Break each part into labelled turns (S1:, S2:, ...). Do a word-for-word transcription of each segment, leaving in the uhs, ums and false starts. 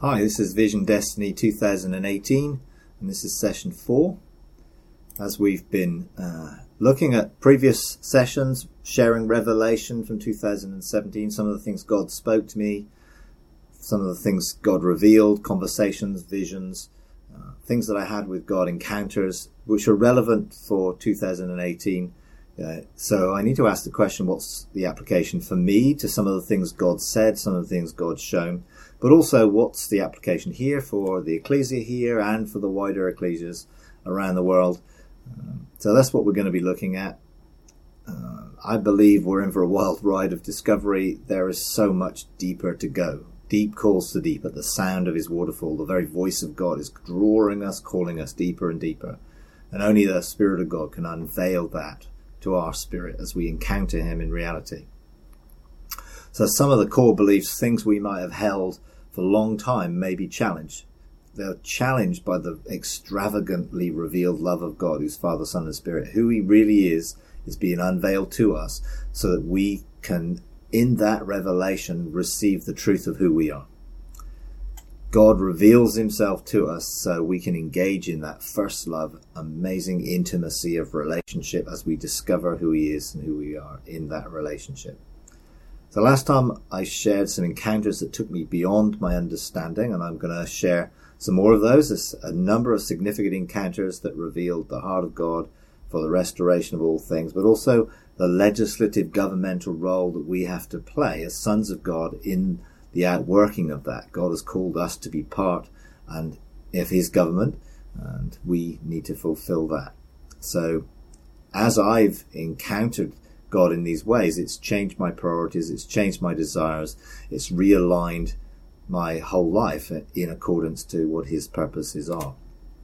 S1: Hi, this is Vision Destiny two thousand eighteen, and this is session four. As we've been uh, looking at previous sessions, sharing revelation from two thousand seventeen, some of the things God spoke to me, some of the things God revealed, conversations, visions, uh, things that I had with God, encounters, which are relevant for two thousand eighteen. Uh, so I need to ask the question, what's the application for me to some of the things God said, some of the things God's shown, but also what's the application here for the ecclesia here and for the wider ecclesias around the world. Um, so that's what we're going to be looking at. Uh, I believe we're in for a wild ride of discovery. There is so much deeper to go. Deep calls to deep at the sound of his waterfall. The very voice of God is drawing us, calling us deeper and deeper. And only the Spirit of God can unveil that to our spirit as we encounter him in reality. So some of the core beliefs, things we might have held for a long time, may be challenged. They're challenged by the extravagantly revealed love of God, who's Father, Son, and Spirit. Who he really is, is being unveiled to us so that we can, in that revelation, receive the truth of who we are. God reveals himself to us so we can engage in that first love, amazing intimacy of relationship as we discover who he is and who we are in that relationship. So last time I shared some encounters that took me beyond my understanding, and I'm going to share some more of those. There's a number of significant encounters that revealed the heart of God for the restoration of all things, but also the legislative governmental role that we have to play as sons of God in the outworking of that. God has called us to be part and of his government, and we need to fulfill that. So as I've encountered God in these ways, it's changed my priorities, it's changed my desires, it's realigned my whole life in accordance to what his purposes are.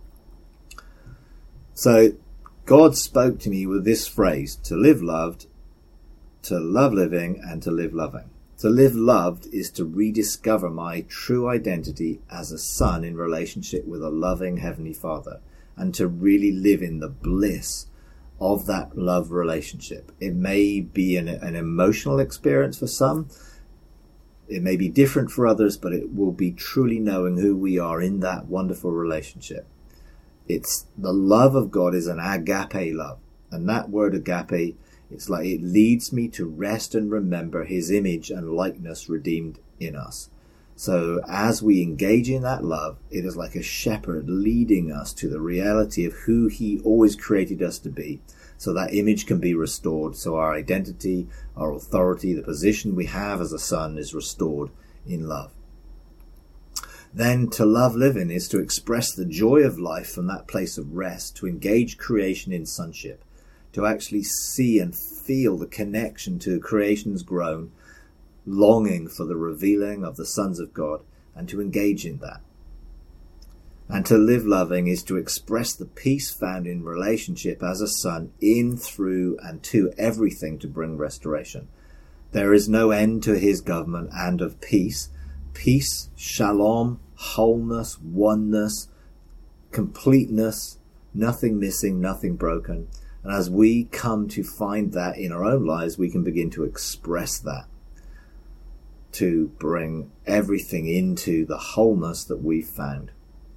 S1: So God spoke to me with this phrase: to live loved, to love living, and to live loving. To live loved is to rediscover my true identity as a son in relationship with a loving Heavenly Father, and to really live in the bliss of that love relationship. It may be an, an emotional experience for some. It may be different for others, but it will be truly knowing who we are in that wonderful relationship. It's the love of God is an agape love. And that word agape, it's like it leads me to rest and remember his image and likeness redeemed in us. So as we engage in that love, it is like a shepherd leading us to the reality of who he always created us to be, so that image can be restored, so our identity, our authority, the position we have as a son is restored in love. Then to love living is to express the joy of life from that place of rest, to engage creation in sonship, to actually see and feel the connection to creation's groan, longing for the revealing of the sons of God, and to engage in that. And to live loving is to express the peace found in relationship as a son in, through, and to everything to bring restoration. There is no end to his government and of peace. Peace, shalom, wholeness, oneness, completeness, nothing missing, nothing broken. And as we come to find that in our own lives, we can begin to express that, to bring everything into the wholeness that we've found.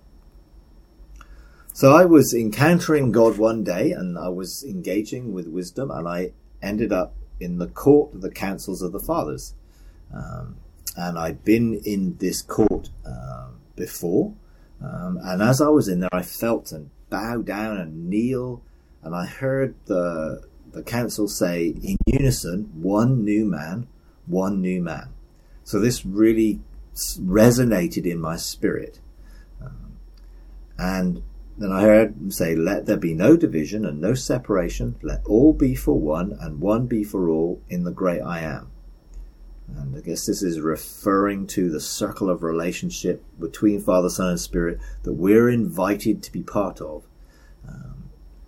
S1: So I was encountering God one day, and I was engaging with wisdom, and I ended up in the court of the councils of the fathers. Um, and I'd been in this court uh, before, um, and as I was in there, I felt and bow down and kneel, and I heard the the council say in unison, one new man, one new man. So this really resonated in my spirit. Um, and then I heard them say, let there be no division and no separation. Let all be for one and one be for all in the great I am. And I guess this is referring to the circle of relationship between Father, Son, and Spirit that we're invited to be part of. Um,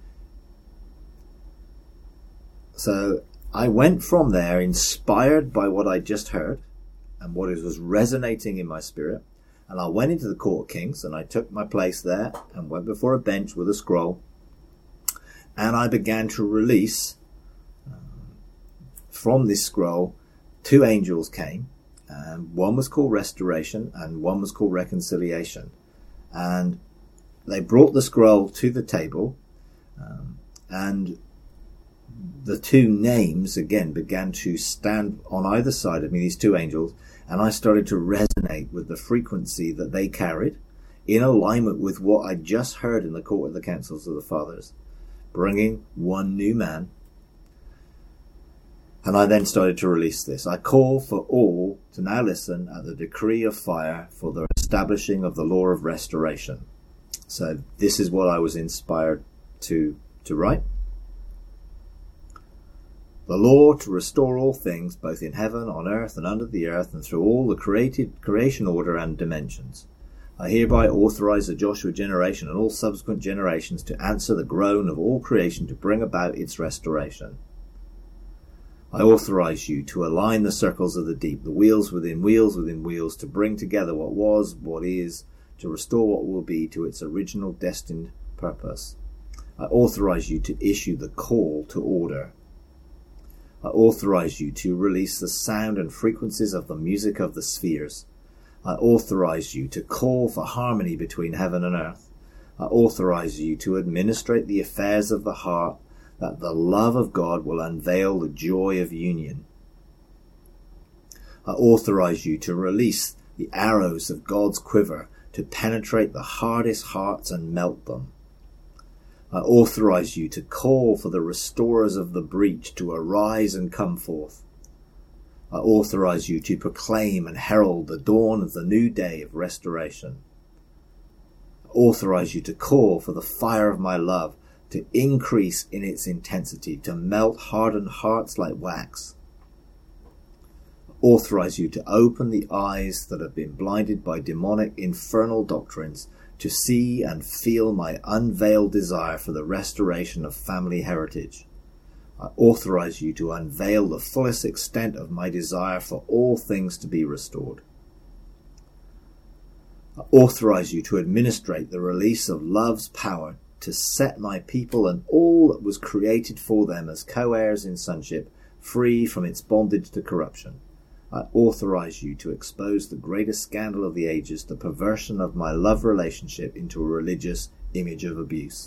S1: so I went from there inspired by what I just heard and what was resonating in my spirit. And I went into the Court of Kings, and I took my place there and went before a bench with a scroll. And I began to release um, from this scroll. Two angels came, and one was called Restoration and one was called Reconciliation. And they brought the scroll to the table, um, and the two names again began to stand on either side of me, these two angels, and I started to resonate with the frequency that they carried, in alignment with what I just heard in the court of the councils of the fathers, bringing one new man. And I then started to release this. I call for all to now listen at the decree of fire for the establishing of the law of restoration. So this is what I was inspired to, to write. The law to restore all things, both in heaven, on earth, and under the earth, and through all the created creation order and dimensions. I hereby authorize the Joshua generation and all subsequent generations to answer the groan of all creation to bring about its restoration. I authorize you to align the circles of the deep, the wheels within wheels within wheels, to bring together what was, what is, to restore what will be to its original destined purpose. I authorize you to issue the call to order. I authorize you to release the sound and frequencies of the music of the spheres. I authorize you to call for harmony between heaven and earth. I authorize you to administrate the affairs of the heart, that the love of God will unveil the joy of union. I authorize you to release the arrows of God's quiver to penetrate the hardest hearts and melt them. I authorize you to call for the restorers of the breach to arise and come forth. I authorize you to proclaim and herald the dawn of the new day of restoration. I authorize you to call for the fire of my love to increase in its intensity, to melt hardened hearts like wax. I authorize you to open the eyes that have been blinded by demonic infernal doctrines, to see and feel my unveiled desire for the restoration of family heritage. I authorize you to unveil the fullest extent of my desire for all things to be restored. I authorize you to administrate the release of love's power to set my people and all that was created for them as co-heirs in sonship free from its bondage to corruption. I authorize you to expose the greatest scandal of the ages, the perversion of my love relationship into a religious image of abuse.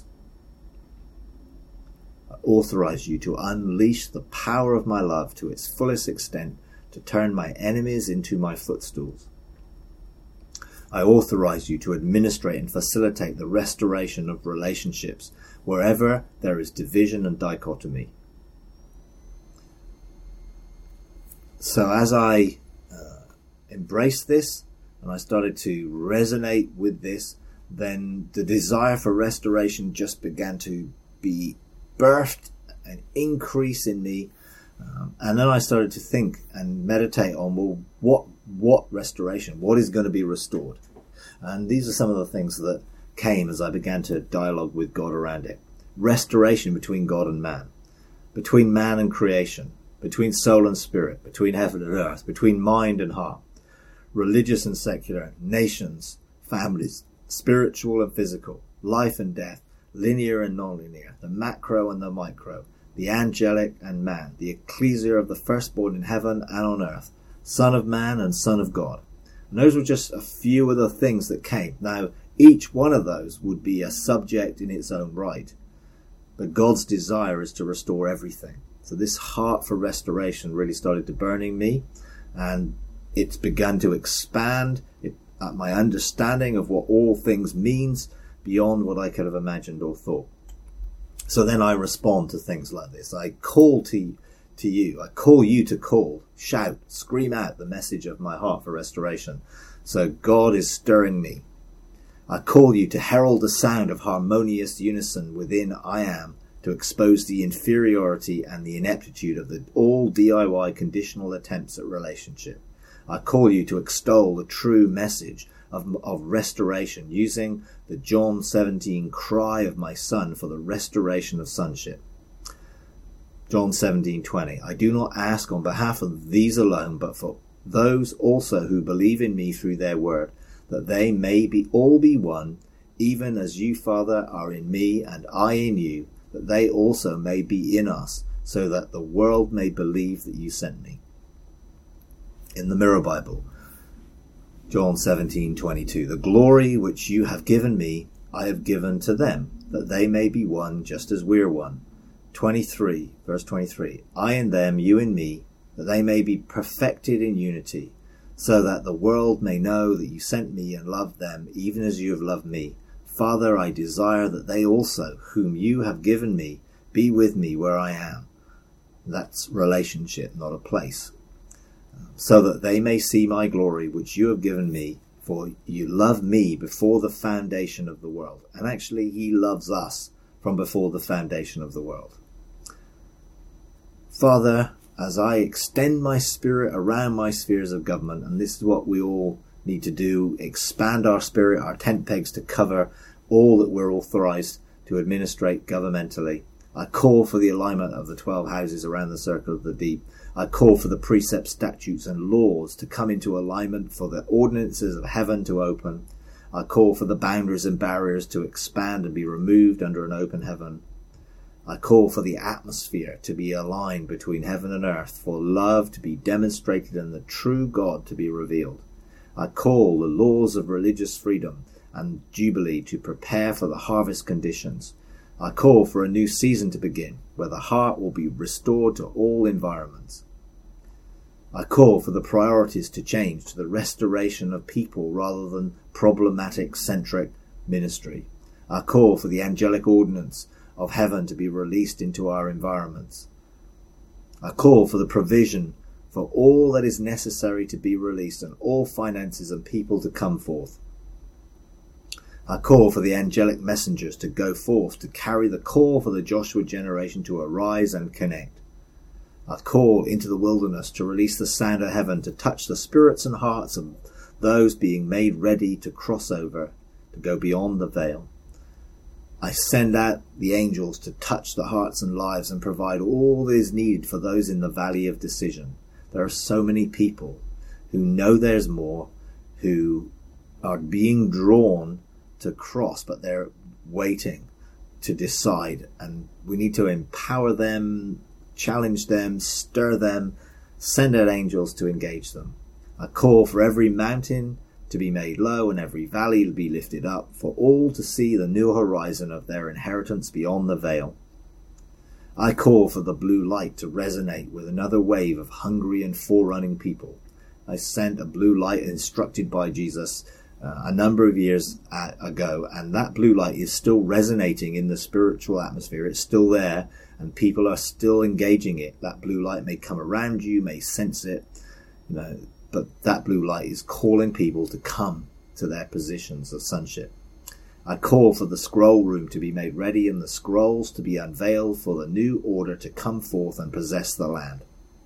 S1: I authorize you to unleash the power of my love to its fullest extent, to turn my enemies into my footstools. I authorize you to administrate and facilitate the restoration of relationships wherever there is division and dichotomy. So as I uh, embraced this and I started to resonate with this, then the desire for restoration just began to be birthed and increase in me. Um, and then I started to think and meditate on, well, what what restoration? What is going to be restored? And these are some of the things that came as I began to dialogue with God around it. Restoration between God and man, between man and creation, between soul and spirit, between heaven and earth, between mind and heart, religious and secular, nations, families, spiritual and physical, life and death, linear and non-linear, the macro and the micro, the angelic and man, the ecclesia of the firstborn in heaven and on earth, Son of Man and Son of God. And those were just a few of the things that came. Now, each one of those would be a subject in its own right. But God's desire is to restore everything. So this heart for restoration really started to burn in me, and it's begun to expand it, uh, my understanding of what all things means beyond what I could have imagined or thought. So then I respond to things like this. I call to, to you. I call you to call, shout, scream out the message of my heart for restoration. So God is stirring me. I call you to herald the sound of harmonious unison within I am, to expose the inferiority and the ineptitude of the all D I Y conditional attempts at relationship. I call you to extol the true message of, of restoration, using the John seventeen cry of my son for the restoration of sonship. John seventeen twenty. I do not ask on behalf of these alone, but for those also who believe in me through their word, that they may be all be one, even as you, Father, are in me and I in you, that they also may be in us, so that the world may believe that you sent me. In the Mirror Bible, John seventeen twenty-two, the glory which you have given me, I have given to them, that they may be one just as we're one. twenty-three, verse twenty-three, I in them, you in me, that they may be perfected in unity, so that the world may know that you sent me and loved them, even as you have loved me. Father, I desire that they also, whom you have given me, be with me where I am. That's relationship, not a place. So that they may see my glory, which you have given me, for you loved me before the foundation of the world. And actually, he loves us from before the foundation of the world. Father, as I extend my spirit around my spheres of government, and this is what we all need to do, expand our spirit, our tent pegs to cover all that we're authorized to administrate governmentally. I call for the alignment of the twelve houses around the circle of the deep. I call for the precepts, statutes, and laws to come into alignment, for the ordinances of heaven to open. I call for the boundaries and barriers to expand and be removed under an open heaven. I call for the atmosphere to be aligned between heaven and earth, for love to be demonstrated and the true God to be revealed. I call the laws of religious freedom and jubilee to prepare for the harvest conditions. I call for a new season to begin, where the heart will be restored to all environments. I call for the priorities to change to the restoration of people rather than problematic-centric ministry. I call for the angelic ordinance of heaven to be released into our environments. I call for the provision for all that is necessary to be released and all finances and people to come forth. I call for the angelic messengers to go forth to carry the call for the Joshua generation to arise and connect. I call into the wilderness to release the sound of heaven to touch the spirits and hearts of those being made ready to cross over, to go beyond the veil. I send out the angels to touch the hearts and lives and provide all that is needed for those in the valley of decision. There are so many people who know there's more, who are being drawn to cross, but they're waiting to decide. And we need to empower them, challenge them, stir them, send out angels to engage them. I call for every mountain to be made low and every valley to be lifted up, for all to see the new horizon of their inheritance beyond the veil. I call for the blue light to resonate with another wave of hungry and forerunning people. I sent a blue light instructed by Jesus uh, a number of years ago, and that blue light is still resonating in the spiritual atmosphere. It's still there, and people are still engaging it. That blue light may come around you, may sense it, you know, but that blue light is calling people to come to their positions of sonship. I call for the scroll room to be made ready and the scrolls to be unveiled for the new order to come forth and possess the land.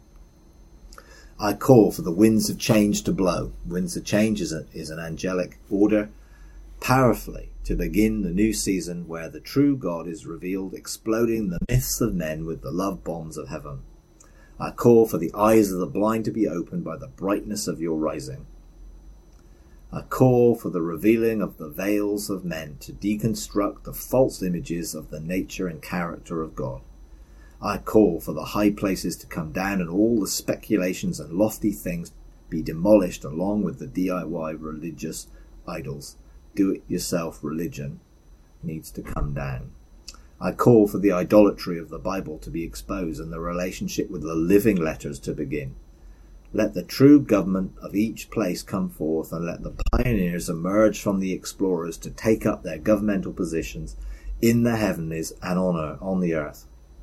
S1: I call for the winds of change to blow. Winds of change is, a, is an angelic order, powerfully to begin the new season where the true God is revealed, exploding the myths of men with the love bombs of heaven. I call for the eyes of the blind to be opened by the brightness of your rising. I call for the revealing of the veils of men to deconstruct the false images of the nature and character of God. I call for the high places to come down and all the speculations and lofty things be demolished along with the D I Y religious idols. Do-it-yourself religion needs to come down. I call for the idolatry of the Bible to be exposed and the relationship with the living letters to begin. Let the true government of each place come forth, and let the pioneers emerge from the explorers to take up their governmental positions in the heavens and on, earth, on the earth.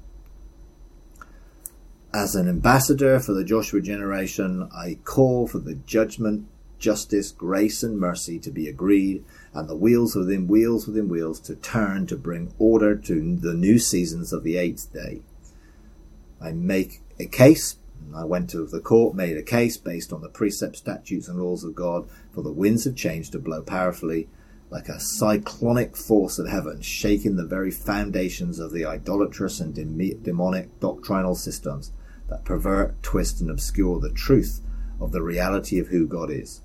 S1: As an ambassador for the Joshua generation, I call for the judgment, justice, grace, and mercy to be agreed, and the wheels within wheels within wheels to turn to bring order to the new seasons of the eighth day. I make a case. I went to the court, made a case based on the precepts, statutes, and laws of God for the winds of change to blow powerfully like a cyclonic force of heaven, shaking the very foundations of the idolatrous and dem- demonic doctrinal systems that pervert, twist, and obscure the truth of the reality of who God is.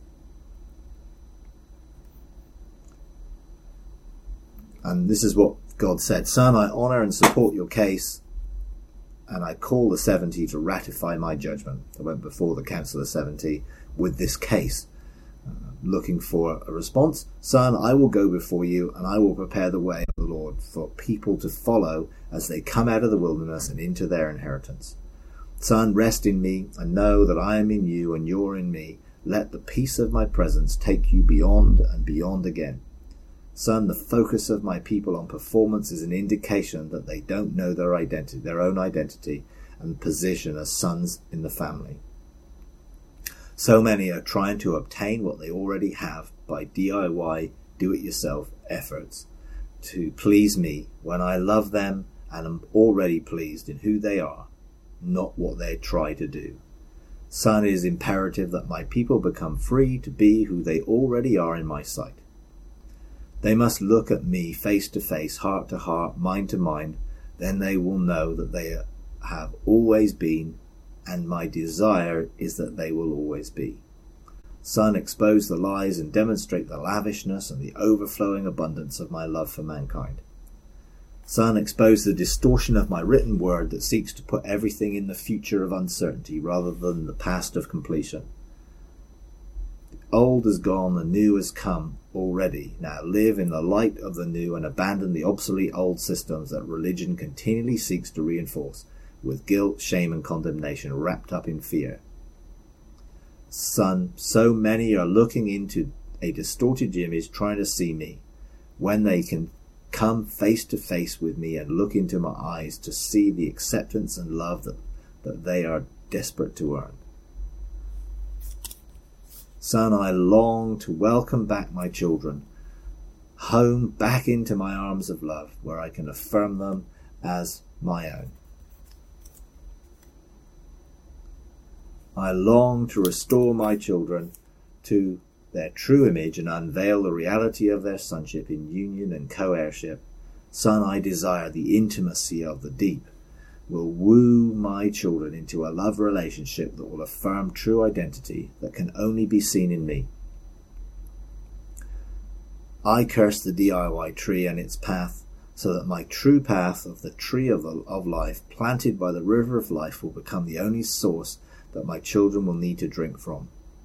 S1: And this is what God said: Son, I honor and support your case, and I call the seventy to ratify my judgment. I went before the Council of seventy with this case, uh, looking for a response. Son, I will go before you, and I will prepare the way of the Lord for people to follow as they come out of the wilderness and into their inheritance. Son, rest in me, and know that I am in you and you're in me. Let the peace of my presence take you beyond and beyond again. Son, the focus of my people on performance is an indication that they don't know their identity, their own identity and position as sons in the family. So many are trying to obtain what they already have by D I Y, do-it-yourself efforts to please me when I love them and am already pleased in who they are, not what they try to do. Son, it is imperative that my people become free to be who they already are in my sight. They must look at me face to face, heart to heart, mind to mind. Then they will know that they have always been, and my desire is that they will always be. Son, expose the lies and demonstrate the lavishness and the overflowing abundance of my love for mankind. Son, expose the distortion of my written word that seeks to put everything in the future of uncertainty rather than the past of completion. The old is gone, the new has come already. Now live in the light of the new and abandon the obsolete old systems that religion continually seeks to reinforce with guilt, shame and condemnation wrapped up in fear. Son, so many are looking into a distorted image trying to see me, when they can come face to face with me and look into my eyes to see the acceptance and love that, that they are desperate to earn. Son, I long to welcome back my children home, back into my arms of love, where I can affirm them as my own. I long to restore my children to their true image and unveil the reality of their sonship in union and co-heirship. Son, I desire the intimacy of the deep will woo my children into a love relationship that will affirm true identity that can only be seen in me. I curse the D I Y tree and its path, so that my true path of the tree of, of life, planted by the river of life, will become the only source that my children will need to drink from.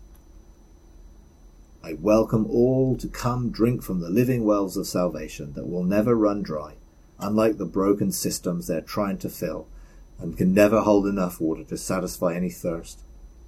S1: I welcome all to come drink from the living wells of salvation that will never run dry, unlike the broken systems they're trying to fill and can never hold enough water to satisfy any thirst.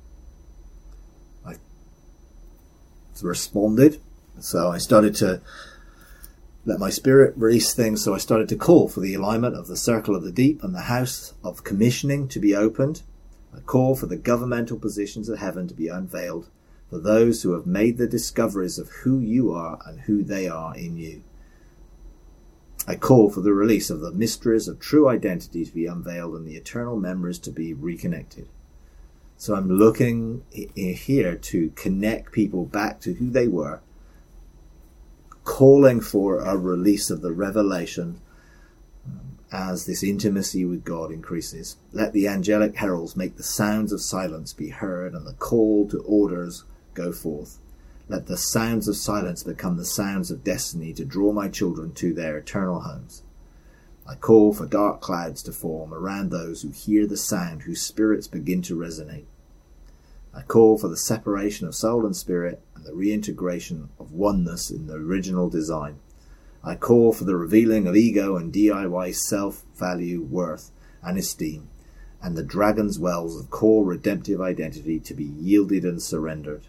S1: I responded, so I started to let my spirit release things, so I started to call for the alignment of the circle of the deep and the house of commissioning to be opened. I call for the governmental positions of heaven to be unveiled, for those who have made the discoveries of who you are and who they are in you. I call for the release of the mysteries of true identity to be unveiled and the eternal memories to be reconnected. So I'm looking here to connect people back to who they were, calling for a release of the revelation as this intimacy with God increases. Let the angelic heralds make the sounds of silence be heard and the call to orders go forth. Let the sounds of silence become the sounds of destiny to draw my children to their eternal homes. I call for dark clouds to form around those who hear the sound, whose spirits begin to resonate. I call for the separation of soul and spirit and the reintegration of oneness in the original design. I call for the revealing of ego and D I Y self-value, worth and esteem, and the dragon's wells of core redemptive identity to be yielded and surrendered.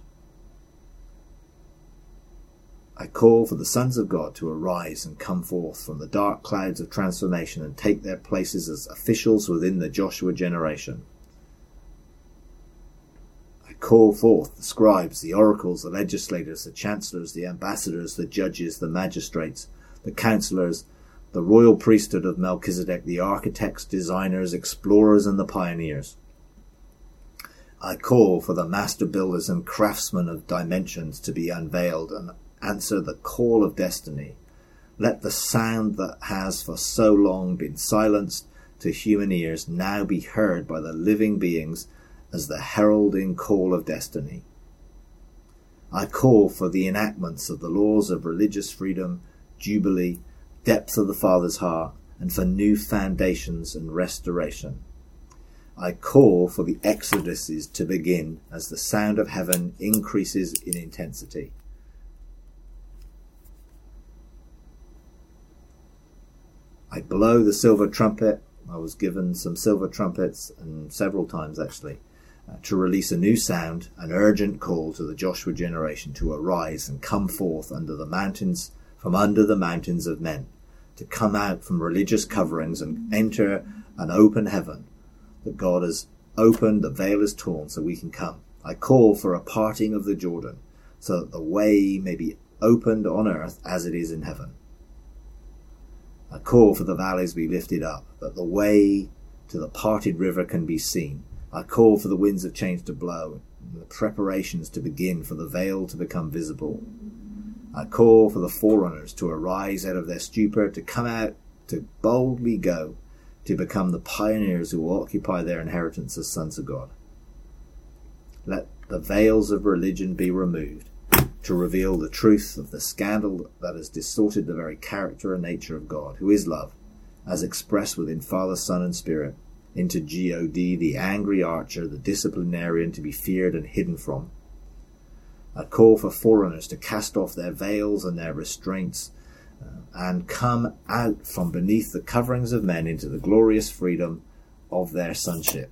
S1: I call for the sons of God to arise and come forth from the dark clouds of transformation and take their places as officials within the Joshua generation. I call forth the scribes, the oracles, the legislators, the chancellors, the ambassadors, the judges, the magistrates, the counselors, the royal priesthood of Melchizedek, the architects, designers, explorers, and the pioneers. I call for the master builders and craftsmen of dimensions to be unveiled and answer the call of destiny. Let the sound that has for so long been silenced to human ears now be heard by the living beings as the heralding call of destiny. I call for the enactments of the laws of religious freedom, jubilee, depth of the Father's heart, and for new foundations and restoration. I call for the exoduses to begin as the sound of heaven increases in intensity. I blow the silver trumpet. I was given some silver trumpets, and several times actually, uh, to release a new sound, an urgent call to the Joshua generation to arise and come forth under the mountains, from under the mountains of men, to come out from religious coverings and enter an open heaven, that God has opened, the veil is torn so we can come. I call for a parting of the Jordan, so that the way may be opened on earth as it is in heaven. I call for the valleys to be lifted up, that the way to the parted river can be seen. I call for the winds of change to blow, and the preparations to begin for the veil to become visible. I call for the forerunners to arise out of their stupor, to come out, to boldly go, to become the pioneers who will occupy their inheritance as sons of God. Let the veils of religion be removed, to reveal the truth of the scandal that has distorted the very character and nature of God, who is love, as expressed within Father, Son, and Spirit, into God, the angry archer, the disciplinarian to be feared and hidden from. I call for foreigners to cast off their veils and their restraints, uh, and come out from beneath the coverings of men into the glorious freedom of their sonship.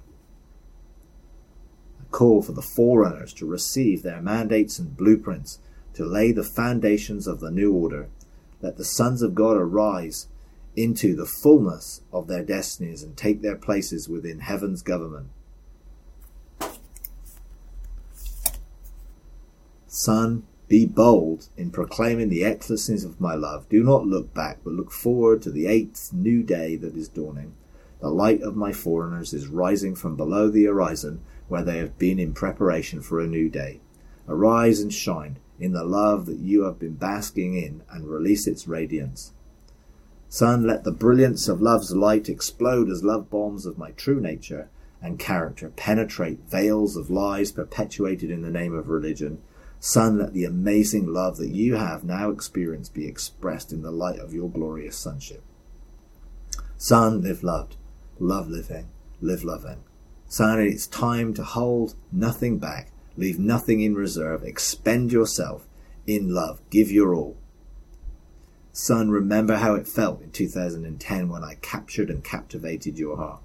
S1: Call for the forerunners to receive their mandates and blueprints to lay the foundations of the new order. Let the sons of God arise into the fullness of their destinies and take their places within heaven's government. Son, be bold in proclaiming the excellencies of my love. Do not look back, but look forward to the eighth new day that is dawning. The light of my forerunners is rising from below the horizon, where they have been in preparation for a new day. Arise and shine in the love that you have been basking in, and release its radiance. Son, let the brilliance of love's light explode as love bombs of my true nature and character penetrate veils of lies perpetuated in the name of religion. Son, let the amazing love that you have now experienced be expressed in the light of your glorious sonship. Son, live loved, love living, live loving. Son, it's time to hold nothing back, leave nothing in reserve, expend yourself in love, give your all. Son, remember how it felt in two thousand ten when I captured and captivated your heart.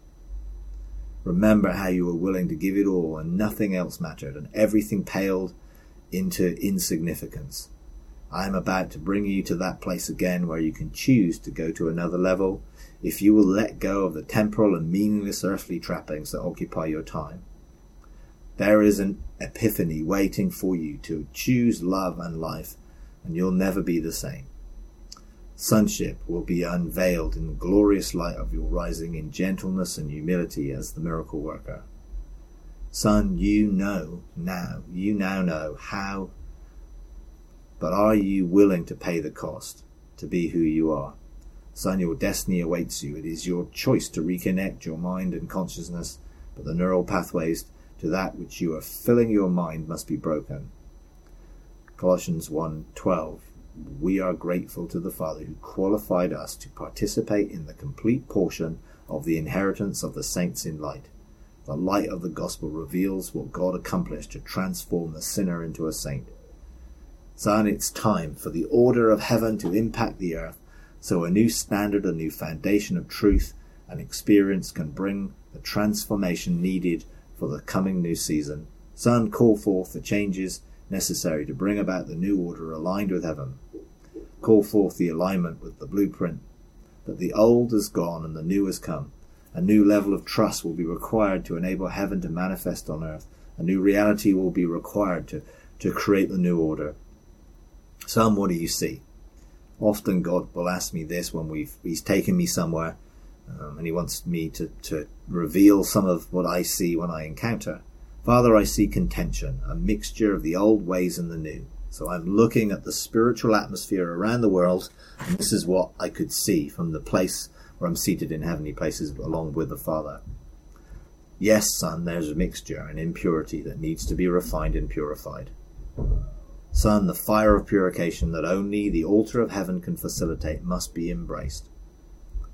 S1: Remember how you were willing to give it all and nothing else mattered, and everything paled into insignificance. I am about to bring you to that place again where you can choose to go to another level if you will let go of the temporal and meaningless earthly trappings that occupy your time. There is an epiphany waiting for you to choose love and life, and you'll never be the same. Sonship will be unveiled in the glorious light of your rising in gentleness and humility as the miracle worker. Son, you know now, you now know how, but are you willing to pay the cost to be who you are? Son, your destiny awaits you. It is your choice to reconnect your mind and consciousness, but the neural pathways to that which you are filling your mind must be broken. Colossians one twelve. We are grateful to the Father who qualified us to participate in the complete portion of the inheritance of the saints in light. The light of the gospel reveals what God accomplished to transform the sinner into a saint. Son, it's time for the order of heaven to impact the earth, so a new standard, a new foundation of truth and experience can bring the transformation needed for the coming new season. Son, call forth the changes necessary to bring about the new order aligned with heaven. Call forth the alignment with the blueprint, that the old is gone and the new has come. A new level of trust will be required to enable heaven to manifest on earth. A new reality will be required to, to create the new order. Son, what do you see? Often God will ask me this when we've He's taken me somewhere, um, and He wants me to, to reveal some of what I see when I encounter. Father, I see contention, a mixture of the old ways and the new. So I'm looking at the spiritual atmosphere around the world, and this is what I could see from the place where I'm seated in heavenly places along with the Father. Yes, Son, there's a mixture and impurity that needs to be refined and purified. Son, the fire of purification that only the altar of heaven can facilitate must be embraced.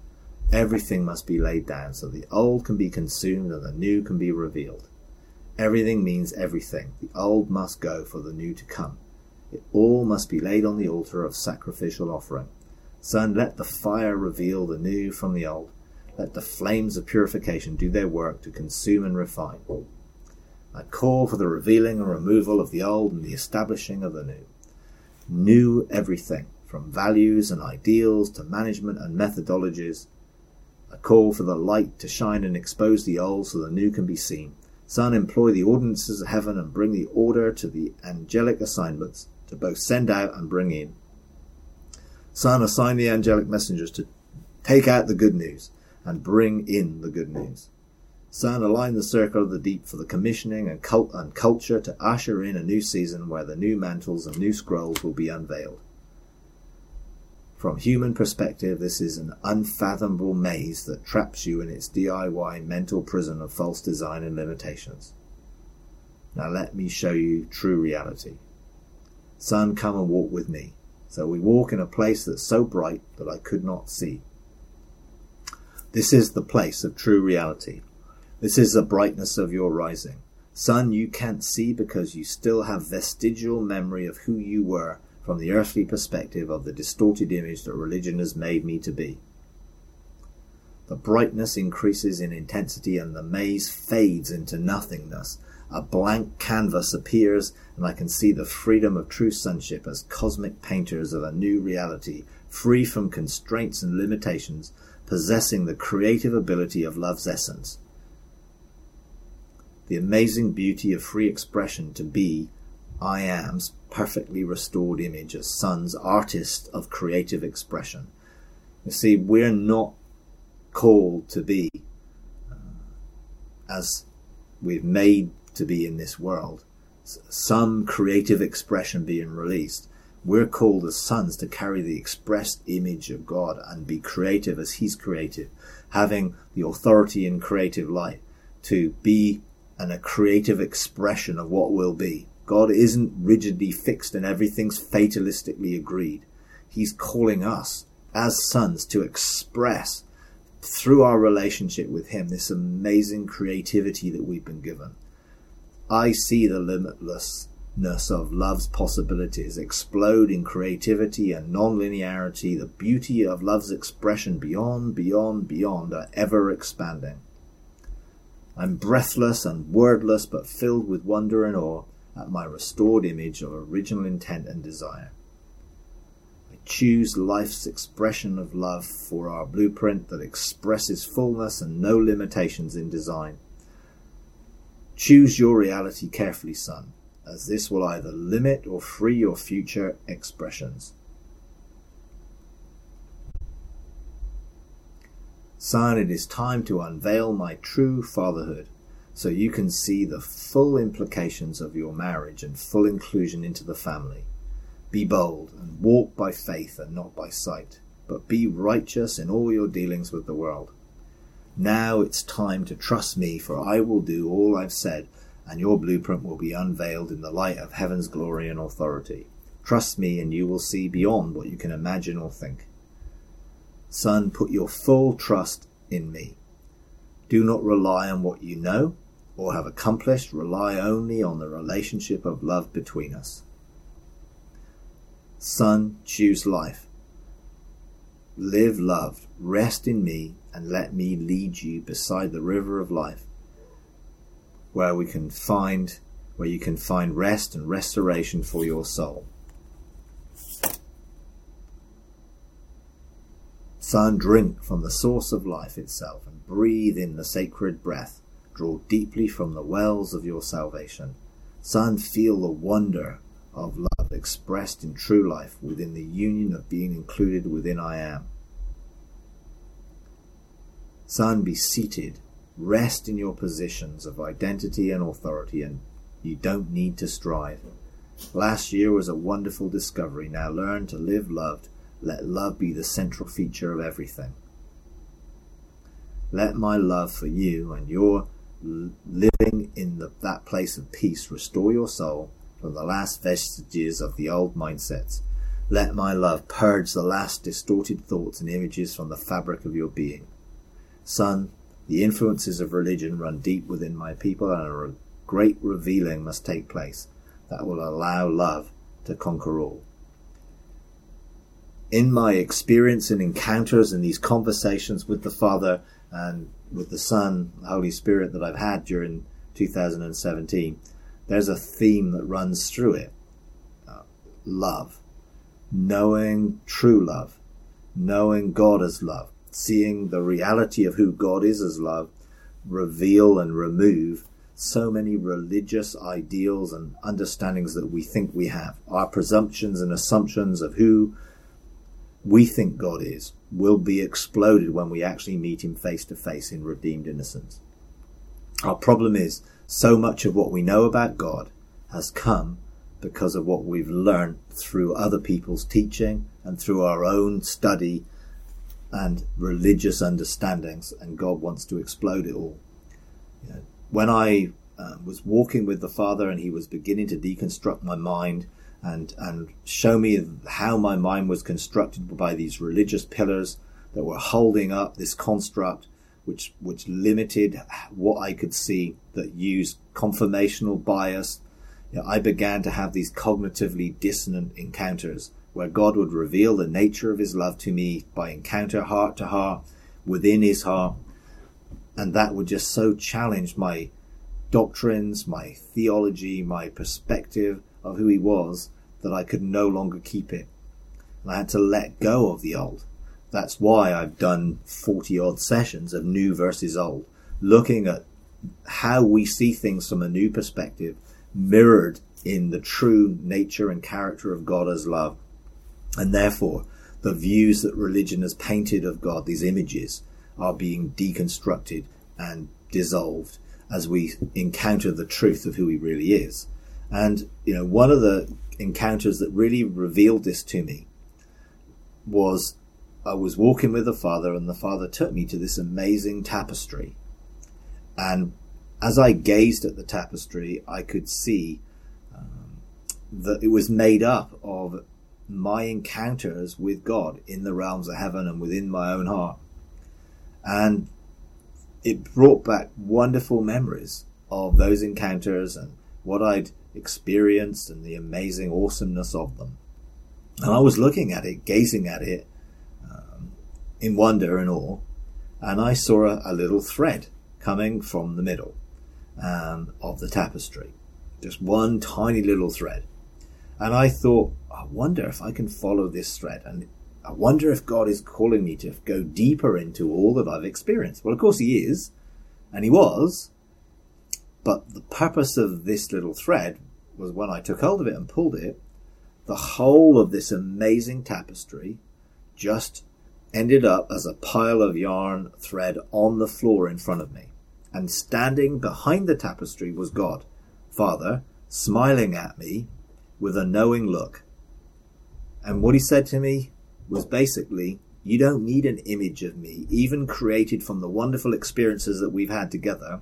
S1: Everything must be laid down so the old can be consumed and the new can be revealed. Everything means everything. The old must go for the new to come. It all must be laid on the altar of sacrificial offering. Son, let the fire reveal the new from the old. Let the flames of purification do their work to consume and refine. I call for the revealing and removal of the old and the establishing of the new. New everything, from values and ideals to management and methodologies. I call for the light to shine and expose the old so the new can be seen. Son, employ the ordinances of heaven and bring the order to the angelic assignments to both send out and bring in. Son, assign the angelic messengers to take out the good news and bring in the good news. Son, align the circle of the deep for the commissioning and, cult and culture to usher in a new season where the new mantles and new scrolls will be unveiled. From human perspective, this is an unfathomable maze that traps you in its D I Y mental prison of false design and limitations. Now let me show you true reality. Son, come and walk with me. So we walk in a place that's so bright that I could not see. This is the place of true reality. This is the brightness of your rising. Son, you can't see because you still have vestigial memory of who you were from the earthly perspective of the distorted image that religion has made me to be. The brightness increases in intensity and the maze fades into nothingness. A blank canvas appears and I can see the freedom of true sonship as cosmic painters of a new reality, free from constraints and limitations, possessing the creative ability of love's essence. The amazing beauty of free expression to be I Am's perfectly restored image as sons, artists of creative expression. You see, we're not called to be uh, as we've made to be in this world, some creative expression being released. We're called as sons to carry the expressed image of God and be creative as He's creative, having the authority in creative life to be an, a creative expression of what will be. God isn't rigidly fixed and everything's fatalistically agreed. He's calling us as sons to express through our relationship with Him this amazing creativity that we've been given. I see the limitlessness of love's possibilities explode in creativity and non-linearity. The beauty of love's expression beyond, beyond, beyond are ever expanding. I'm breathless and wordless but filled with wonder and awe at my restored image of original intent and desire. I choose life's expression of love for our blueprint that expresses fullness and no limitations in design. Choose your reality carefully, son, as this will either limit or free your future expressions. Son, it is time to unveil my true fatherhood, so you can see the full implications of your marriage and full inclusion into the family. Be bold and walk by faith and not by sight, but be righteous in all your dealings with the world. Now it's time to trust me, for I will do all I've said, and your blueprint will be unveiled in the light of heaven's glory and authority. Trust me and you will see beyond what you can imagine or think. Son, put your full trust in me. Do not rely on what you know or have accomplished. Rely only on the relationship of love between us. Son, choose life. Live loved, rest in me, and let me lead you beside the river of life, where we can find, where you can find rest and restoration for your soul. Son, drink from the source of life itself and breathe in the sacred breath. Draw deeply from the wells of your salvation. Son, feel the wonder of love expressed in true life within the union of being included within I Am. Son, be seated. Rest in your positions of identity and authority, and you don't need to strive. Last year was a wonderful discovery. Now learn to live loved. Let love be the central feature of everything. Let my love for you and your living in the, that place of peace restore your soul from the last vestiges of the old mindsets. Let my love purge the last distorted thoughts and images from the fabric of your being. Son, the influences of religion run deep within my people, and a great revealing must take place that will allow love to conquer all. In my experience and encounters and these conversations with the Father and with the Son, the Holy Spirit that I've had during two thousand seventeen, there's a theme that runs through it. Uh, love. Knowing true love. Knowing God as love. Seeing the reality of who God is as love reveal and remove so many religious ideals and understandings that we think we have. Our presumptions and assumptions of who we think God is will be exploded when we actually meet him face to face in redeemed innocence. Our problem is so much of what we know about God has come because of what we've learned through other people's teaching and through our own study and religious understandings, and God wants to explode it all. You know, when I uh, was walking with the Father and he was beginning to deconstruct my mind and and show me how my mind was constructed by these religious pillars that were holding up this construct which which limited what I could see, that used confirmational bias, you know, I began to have these cognitively dissonant encounters where God would reveal the nature of his love to me by encounter, heart to heart, within his heart. And that would just so challenge my doctrines, my theology, my perspective of who he was, that I could no longer keep it. And I had to let go of the old. That's why I've done forty odd sessions of new versus old, looking at how we see things from a new perspective, mirrored in the true nature and character of God as love. And therefore, the views that religion has painted of God, these images, are being deconstructed and dissolved as we encounter the truth of who he really is. And, you know, one of the encounters that really revealed this to me was I was walking with the Father, and the Father took me to this amazing tapestry. And as I gazed at the tapestry, I could see um, that it was made up of my encounters with God in the realms of heaven and within my own heart. And it brought back wonderful memories of those encounters and what I'd experienced and the amazing awesomeness of them. And I was looking at it, gazing at it um, in wonder and awe, and I saw a, a little thread coming from the middle um, of the tapestry. Just one tiny little thread. And I thought, I wonder if I can follow this thread, and I wonder if God is calling me to go deeper into all that I've experienced. Well, of course he is, and he was, but the purpose of this little thread was, when I took hold of it and pulled it, the whole of this amazing tapestry just ended up as a pile of yarn thread on the floor in front of me. And standing behind the tapestry was God, Father, smiling at me with a knowing look. And what he said to me was basically, you don't need an image of me, even created from the wonderful experiences that we've had together.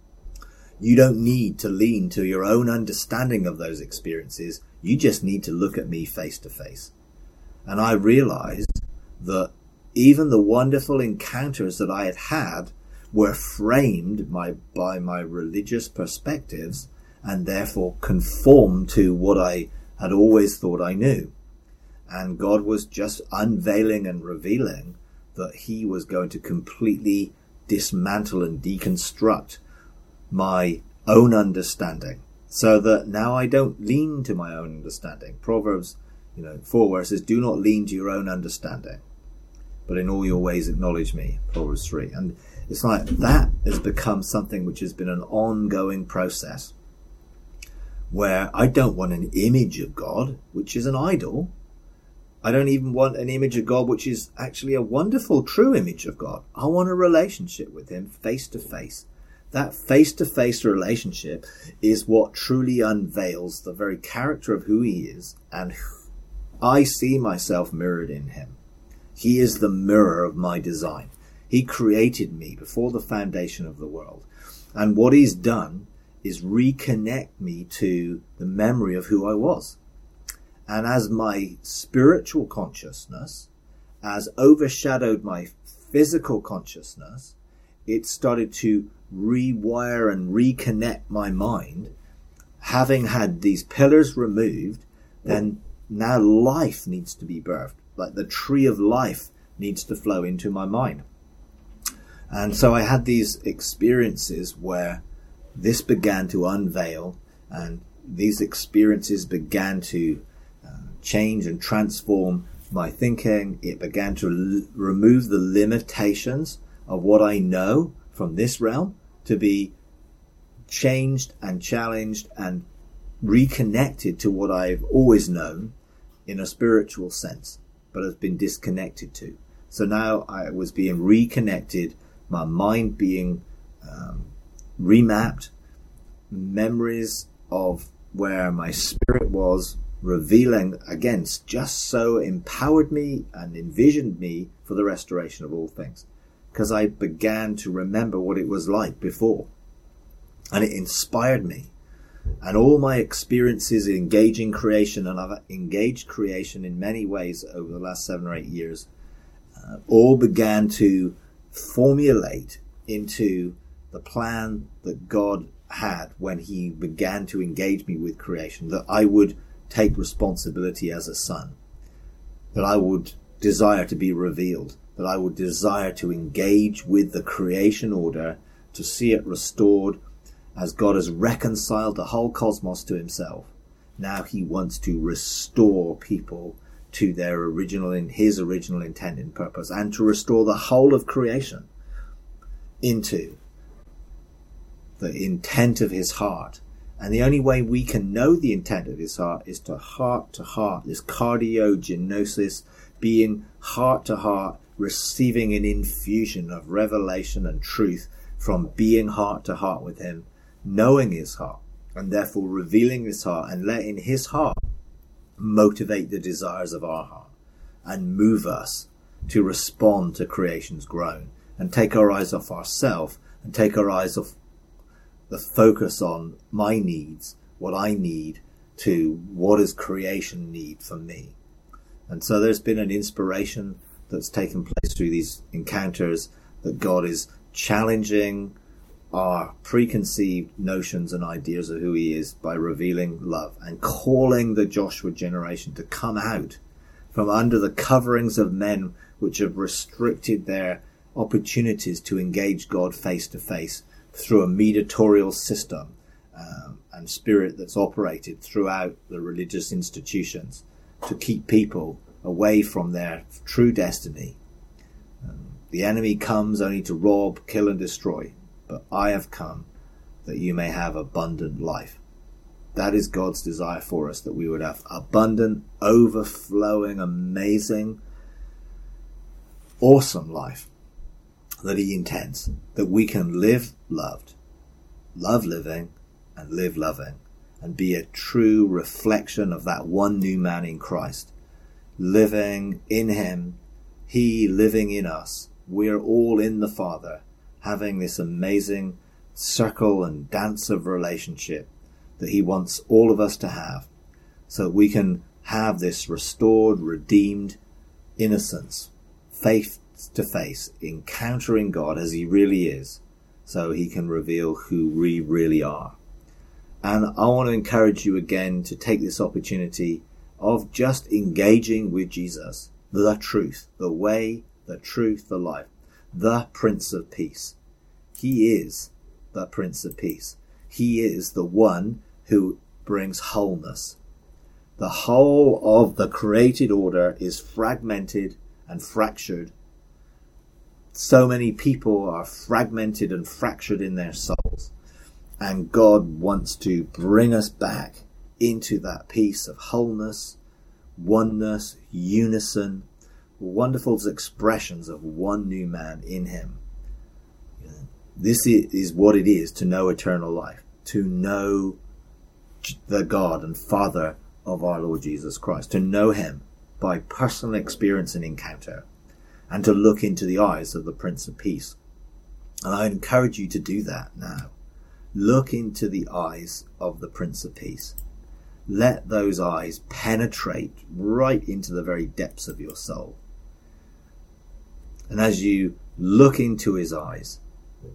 S1: You don't need to lean to your own understanding of those experiences. You just need to look at me face to face. And I realized that even the wonderful encounters that I had had were framed by, by my religious perspectives, and therefore conformed to what I had always thought I knew. And God was just unveiling and revealing that he was going to completely dismantle and deconstruct my own understanding, so that now I don't lean to my own understanding. Proverbs, you know, four, where it says, do not lean to your own understanding, but in all your ways acknowledge me. Proverbs three. And it's like that has become something which has been an ongoing process, where I don't want an image of God, which is an idol. I don't even want an image of God, which is actually a wonderful, true image of God. I want a relationship with him face to face. That face-to-face relationship is what truly unveils the very character of who he is, and I see myself mirrored in him. He is the mirror of my design. He created me before the foundation of the world. And what he's done is reconnect me to the memory of who I was. And as my spiritual consciousness has overshadowed my physical consciousness, it started to rewire and reconnect my mind. Having had these pillars removed, then now life needs to be birthed. Like the tree of life needs to flow into my mind. And so I had these experiences where this began to unveil, and these experiences began to uh, change and transform my thinking. It began to l- remove the limitations of what I know from this realm to be changed and challenged and reconnected to what I've always known in a spiritual sense, but has been disconnected to. So now I was being reconnected, my mind being um, remapped, memories of where my spirit was revealing against, just so empowered me and envisioned me for the restoration of all things. Because I began to remember what it was like before. And it inspired me. And all my experiences engaging creation, and I've engaged creation in many ways over the last seven or eight years, uh, all began to formulate into the plan that God had when he began to engage me with creation, that I would take responsibility as a son, that I would desire to be revealed, that I would desire to engage with the creation order, to see it restored as God has reconciled the whole cosmos to himself. Now he wants to restore people to their original, in his original intent and purpose, and to restore the whole of creation into the intent of his heart. And the only way we can know the intent of his heart is to heart to heart, this cardiogenosis, being heart to heart, receiving an infusion of revelation and truth from being heart to heart with him, knowing his heart, and therefore revealing his heart and letting his heart motivate the desires of our heart and move us to respond to creation's groan and take our eyes off ourselves and take our eyes off the focus on my needs, what I need, to what does creation need from me. And so there's been an inspiration that's taken place through these encounters, that God is challenging our preconceived notions and ideas of who he is by revealing love and calling the Joshua generation to come out from under the coverings of men which have restricted their opportunities to engage God face to face through a mediatorial system um, and spirit that's operated throughout the religious institutions to keep people away from their true destiny. Um, the enemy comes only to rob, kill and destroy, but I have come that you may have abundant life. That is God's desire for us, that we would have abundant, overflowing, amazing, awesome life that he intends, that we can live loved, love living, and live loving, and be a true reflection of that one new man in Christ, living in him, he living in us. We're all in the Father, having this amazing circle and dance of relationship that he wants all of us to have, so that we can have this restored, redeemed innocence, faith to face, encountering God as he really is, so he can reveal who we really are. And I want to encourage you again to take this opportunity of just engaging with Jesus, the truth, the way, the truth, the life, the Prince of Peace. He is the Prince of Peace. He is the one who brings wholeness. The whole of the created order is fragmented and fractured. So many people are fragmented and fractured in their souls. And God wants to bring us back into that peace of wholeness, oneness, unison, wonderful expressions of one new man in him. This is what it is to know eternal life, to know the God and Father of our Lord Jesus Christ, to know him by personal experience and encounter, and to look into the eyes of the Prince of Peace. And I encourage you to do that now. Look into the eyes of the Prince of Peace. Let those eyes penetrate right into the very depths of your soul. And as you look into his eyes,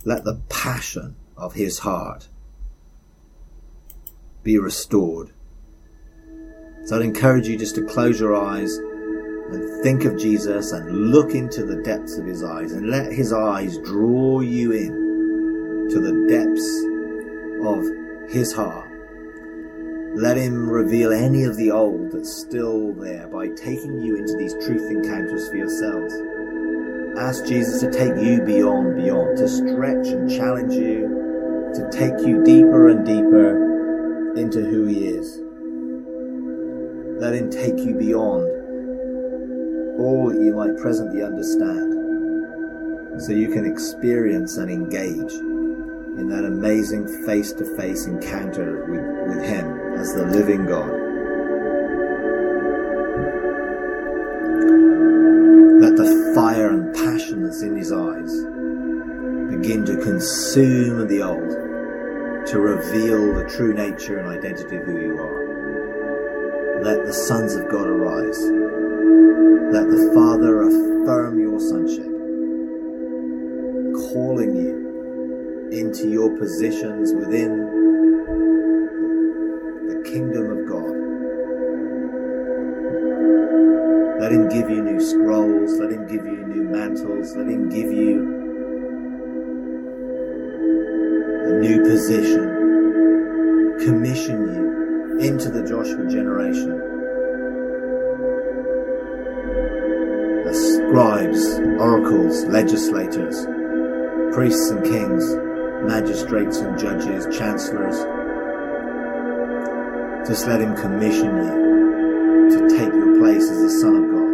S1: Let the passion of his heart be restored. So I'd encourage you just to close your eyes and think of Jesus and look into the depths of his eyes and let his eyes draw you in to the depths of his heart. Let him reveal any of the old that's still there by taking you into these truth encounters for yourselves. Ask Jesus to take you beyond, beyond, to stretch and challenge you, to take you deeper and deeper into who he is. Let him take you beyond all that you might presently understand, so you can experience and engage in that amazing face-to-face encounter with, with him as the living God. Let the fire and passion that's in his eyes begin to consume the old, to reveal the true nature and identity of who you are. Let the sons of God arise. Let the Father affirm your sonship, calling you into your positions within the kingdom of God. Let him give you new scrolls, let him give you new mantles, let him give you a new position, commission you into the Joshua generation as scribes, oracles, legislators, priests and kings, magistrates and judges, chancellors. Just let him commission you to take your place as a son of God.